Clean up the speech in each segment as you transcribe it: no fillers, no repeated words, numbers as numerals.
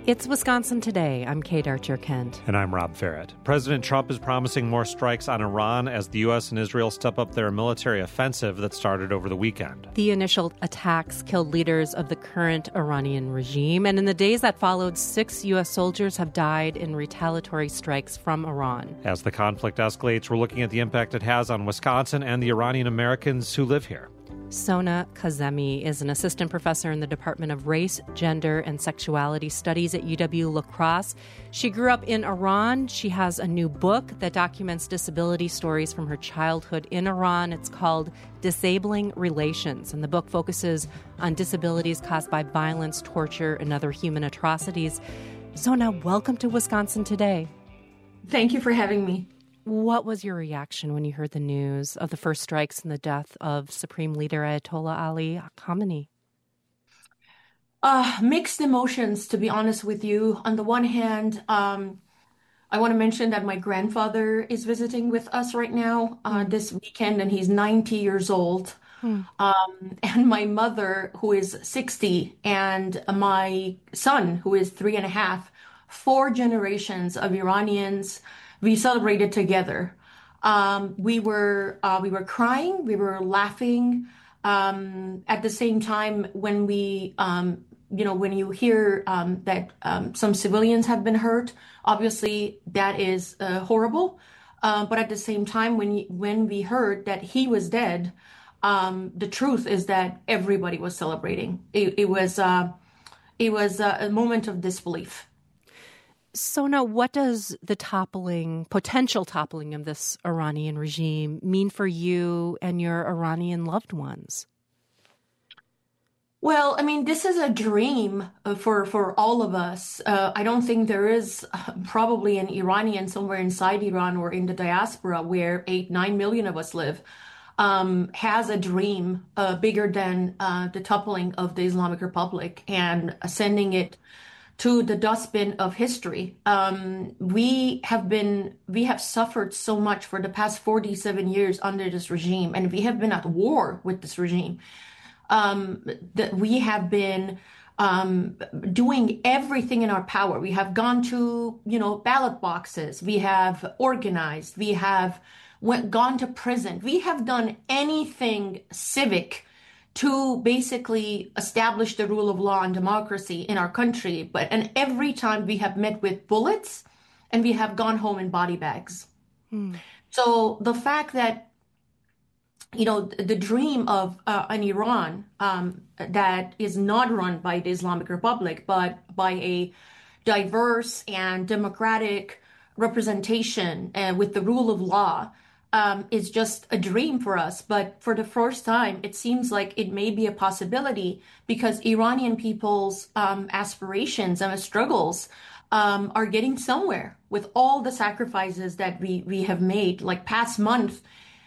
It's Wisconsin Today. I'm Kate Archer-Kent. And I'm Rob Ferret. President Trump is promising more strikes on Iran as the U.S. and Israel step up their military offensive that started over the weekend. The initial attacks killed leaders of the current Iranian regime, and in the days that followed, 6 U.S. soldiers have died in retaliatory strikes from Iran. As the conflict escalates, we're looking at the impact it has on Wisconsin and the Iranian Americans who live here. Sona Kazemi is an assistant professor in the Department of Race, Gender, and Sexuality Studies at UW-La Crosse. She grew up in Iran. She has a new book that documents disability stories from her childhood in Iran. It's called Disabling Relations, and the book focuses on disabilities caused by violence, torture, and other human atrocities. Sona, welcome to Wisconsin Today. Thank you for having me. What was your reaction when you heard the news of the first strikes and the death of Supreme Leader Ayatollah Ali Khamenei? Mixed emotions, to be honest with you. On the one hand, I want to mention that my grandfather is visiting with us right now this weekend, and he's 90 years old. And my mother, who is 60, and my son, who is 3.5, 4 generations of Iranians. We celebrated together. We were crying, we were laughing. At the same time, when when you hear that some civilians have been hurt, obviously that is horrible. But at the same time, when we heard that he was dead, the truth is that everybody was celebrating. It was a moment of disbelief. So now, what does the potential toppling of this Iranian regime mean for you and your Iranian loved ones? Well, I mean, this is a dream for all of us. I don't think there is probably an Iranian somewhere inside Iran or in the diaspora where 8-9 million of us live, has a dream bigger than the toppling of the Islamic Republic and sending it to the dustbin of history. We have suffered so much for the past 47 years under this regime, and we have been at war with this regime. That we have been doing everything in our power. We have gone to, ballot boxes. We have organized. We have gone to prison. We have done anything civic to basically establish the rule of law and democracy in our country. And every time we have met with bullets and we have gone home in body bags. So the fact that, the dream of an Iran that is not run by the Islamic Republic, but by a diverse and democratic representation with the rule of law, is just a dream for us. But for the first time, it seems like it may be a possibility because Iranian people's aspirations and struggles are getting somewhere with all the sacrifices that we have made. Like past month,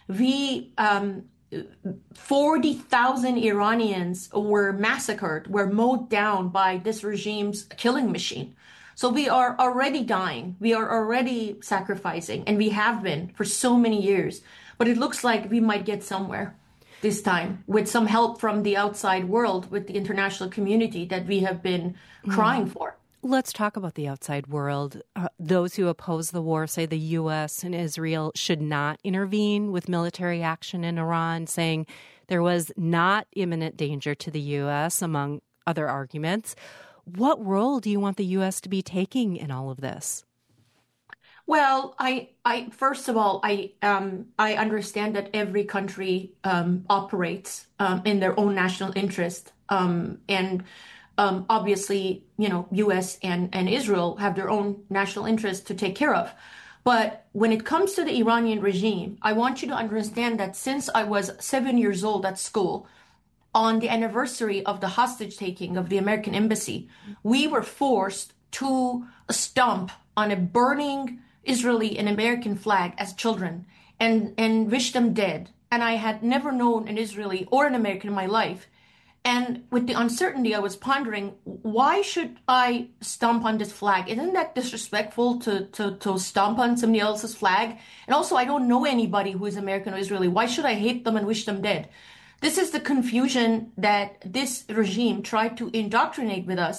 40,000 Iranians were massacred, were mowed down by this regime's killing machine. So we are already dying. We are already sacrificing, and we have been for so many years. But it looks like we might get somewhere this time with some help from the outside world, with the international community that we have been crying for. Let's talk about the outside world. Those who oppose the war say the U.S. and Israel should not intervene with military action in Iran, saying there was not imminent danger to the U.S., among other arguments. What role do you want the U.S. to be taking in all of this? Well, I first of all, I understand that every country operates in their own national interest, and obviously, U.S. and Israel have their own national interest to take care of. But when it comes to the Iranian regime, I want you to understand that since I was 7 years old at school, on the anniversary of the hostage taking of the American embassy, we were forced to stomp on a burning Israeli and American flag as children and wish them dead. And I had never known an Israeli or an American in my life. And with the uncertainty, I was pondering, why should I stomp on this flag? Isn't that disrespectful to stomp on somebody else's flag? And also, I don't know anybody who is American or Israeli. Why should I hate them and wish them dead? This is the confusion that this regime tried to indoctrinate with us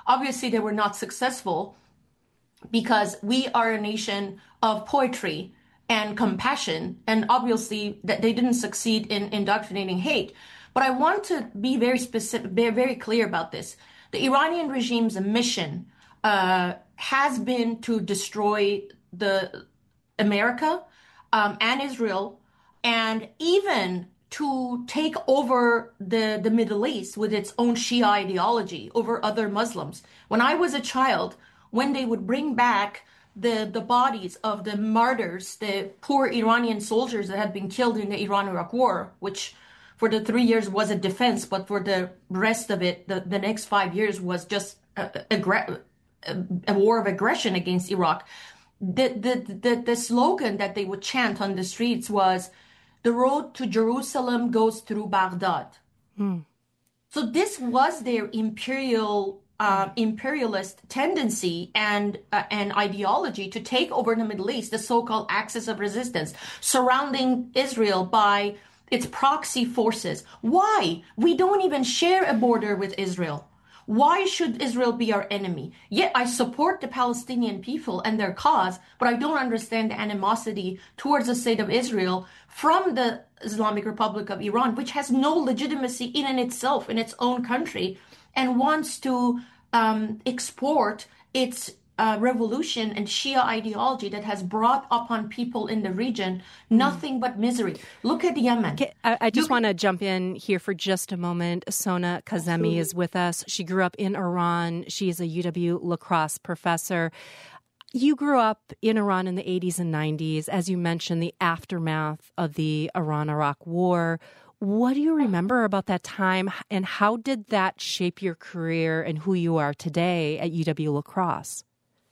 Obviously, they were not successful because we are a nation of poetry and compassion, and obviously that they didn't succeed in indoctrinating hate. But I want to be very specific, be very clear about this. The Iranian regime's mission has been to destroy the America and Israel, and even to take over the Middle East with its own Shia ideology over other Muslims. When I was a child, when they would bring back the bodies of the martyrs, the poor Iranian soldiers that had been killed in the Iran-Iraq War, which for the 3 years was a defense, but for the rest of it, the next 5 years was just a war of aggression against Iraq. The slogan that they would chant on the streets was, "The road to Jerusalem goes through Baghdad." So this was their imperialist tendency and ideology to take over the Middle East, the so-called axis of resistance, surrounding Israel by its proxy forces. Why? We don't even share a border with Israel. Why should Israel be our enemy? Yet I support the Palestinian people and their cause, but I don't understand the animosity towards the state of Israel from the Islamic Republic of Iran, which has no legitimacy in and itself in its own country and wants to export its revolution and Shia ideology that has brought upon people in the region nothing but misery. Look at Yemen. I just want to jump in here for just a moment. Sona Kazemi is with us. She grew up in Iran. She is a UW La Crosse professor. You grew up in Iran in the 80s and 90s, as you mentioned, the aftermath of the Iran-Iraq War. What do you remember about that time, and how did that shape your career and who you are today at UW La Crosse?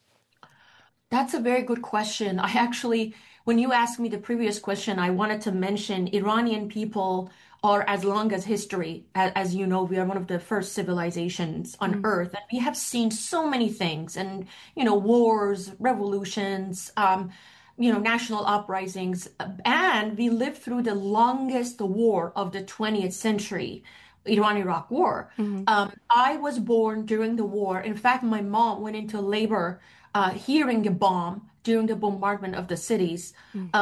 That's a very good question. I actually, when you asked me the previous question, I wanted to mention Iranian people are as long as history. As you know, we are one of the first civilizations on earth. And we have seen so many things and, wars, revolutions, national uprisings. And we lived through the longest war of the 20th century, Iran-Iraq War. I was born during the war. In fact, my mom went into labor hearing a bomb during the bombardment of the cities.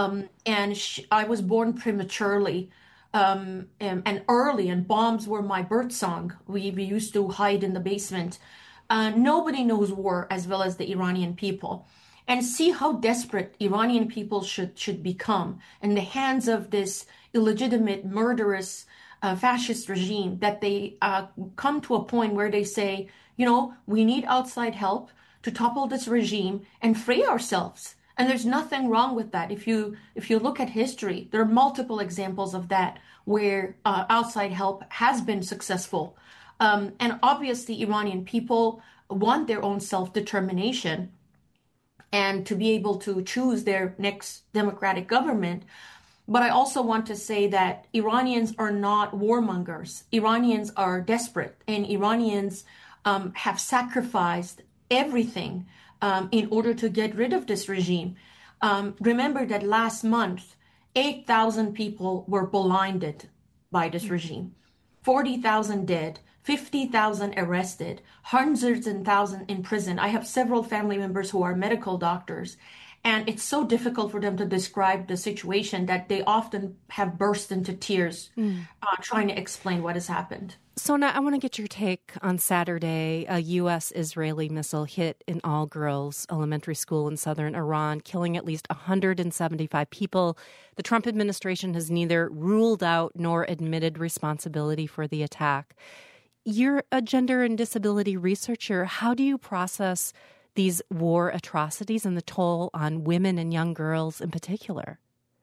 I was born prematurely and early, and bombs were my birth song. We used to hide in the basement. Nobody knows war as well as the Iranian people. And see how desperate Iranian people should become in the hands of this illegitimate, murderous, fascist regime, that they come to a point where they say, we need outside help to topple this regime and free ourselves. And there's nothing wrong with that. If you look at history, there are multiple examples of that where outside help has been successful. And obviously, Iranian people want their own self-determination and to be able to choose their next democratic government. But I also want to say that Iranians are not warmongers. Iranians are desperate, and Iranians have sacrificed everything in order to get rid of this regime. Remember that last month, 8,000 people were blinded by this regime, 40,000 dead, 50,000 arrested, hundreds and thousands in prison. I have several family members who are medical doctors, and it's so difficult for them to describe the situation that they often have burst into tears trying to explain what has happened. Sona, I want to get your take on Saturday. A U.S.-Israeli missile hit an all-girls elementary school in southern Iran, killing at least 175 people. The Trump administration has neither ruled out nor admitted responsibility for the attack. You're a gender and disability researcher. How do you process these war atrocities and the toll on women and young girls in particular?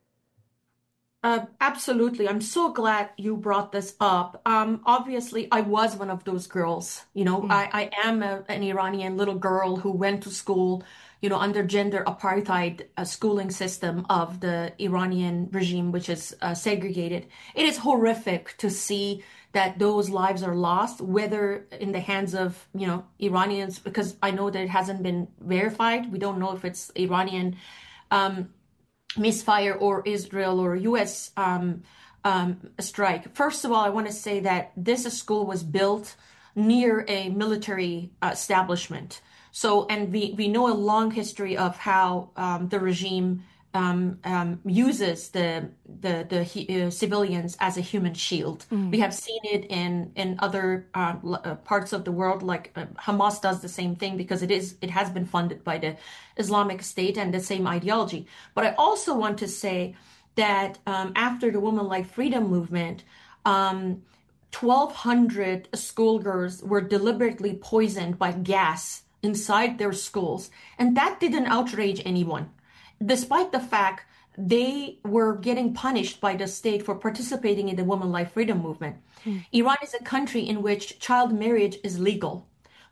Absolutely. I'm so glad you brought this up. Obviously, I was one of those girls. I am an Iranian little girl who went to school, under gender apartheid schooling system of the Iranian regime, which is segregated. It is horrific to see that those lives are lost, whether in the hands of, Iranians, because I know that it hasn't been verified. We don't know if it's Iranian misfire or Israel or U.S. Strike. First of all, I want to say that this school was built near a military establishment. So, and we know a long history of how the regime uses the civilians as a human shield. We have seen it in other parts of the world, like Hamas does the same thing because it has been funded by the Islamic State and the same ideology. But I also want to say that after the Women Like Freedom movement, 1,200 schoolgirls were deliberately poisoned by gas inside their schools, and that didn't outrage anyone, despite the fact they were getting punished by the state for participating in the Women Life Freedom movement. Iran is a country in which child marriage is legal.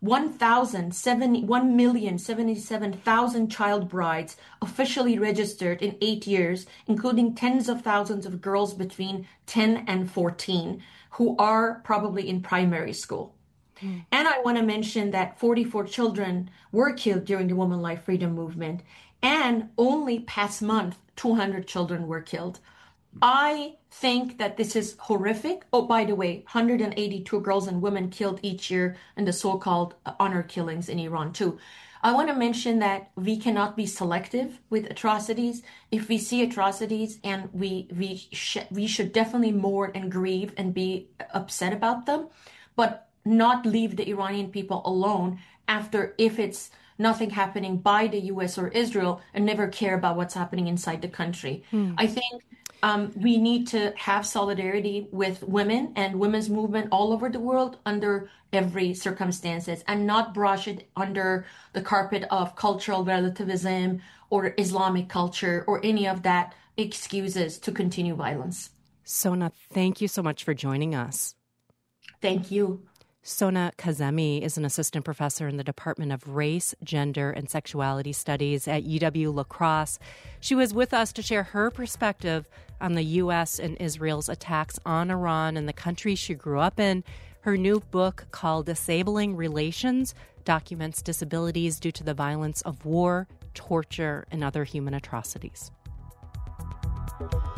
1,077,000 child brides officially registered in 8 years, including tens of thousands of girls between 10 and 14 who are probably in primary school. And I want to mention that 44 children were killed during the Women Life Freedom movement, and only past month, 200 children were killed. I think that this is horrific. Oh, by the way, 182 girls and women killed each year in the so-called honor killings in Iran too. I want to mention that we cannot be selective with atrocities. If we see atrocities, and we should definitely mourn and grieve and be upset about them, but not leave the Iranian people alone after, if it's nothing happening by the US or Israel, and never care about what's happening inside the country. I think we need to have solidarity with women and women's movement all over the world under every circumstances, and not brush it under the carpet of cultural relativism or Islamic culture or any of that excuses to continue violence. Sona, thank you so much for joining us. Thank you. Sona Kazemi is an assistant professor in the Department of Race, Gender, and Sexuality Studies at UW-La Crosse. She was with us to share her perspective on the U.S. and Israel's attacks on Iran and the country she grew up in. Her new book, called Disabling Relations, documents disabilities due to the violence of war, torture, and other human atrocities.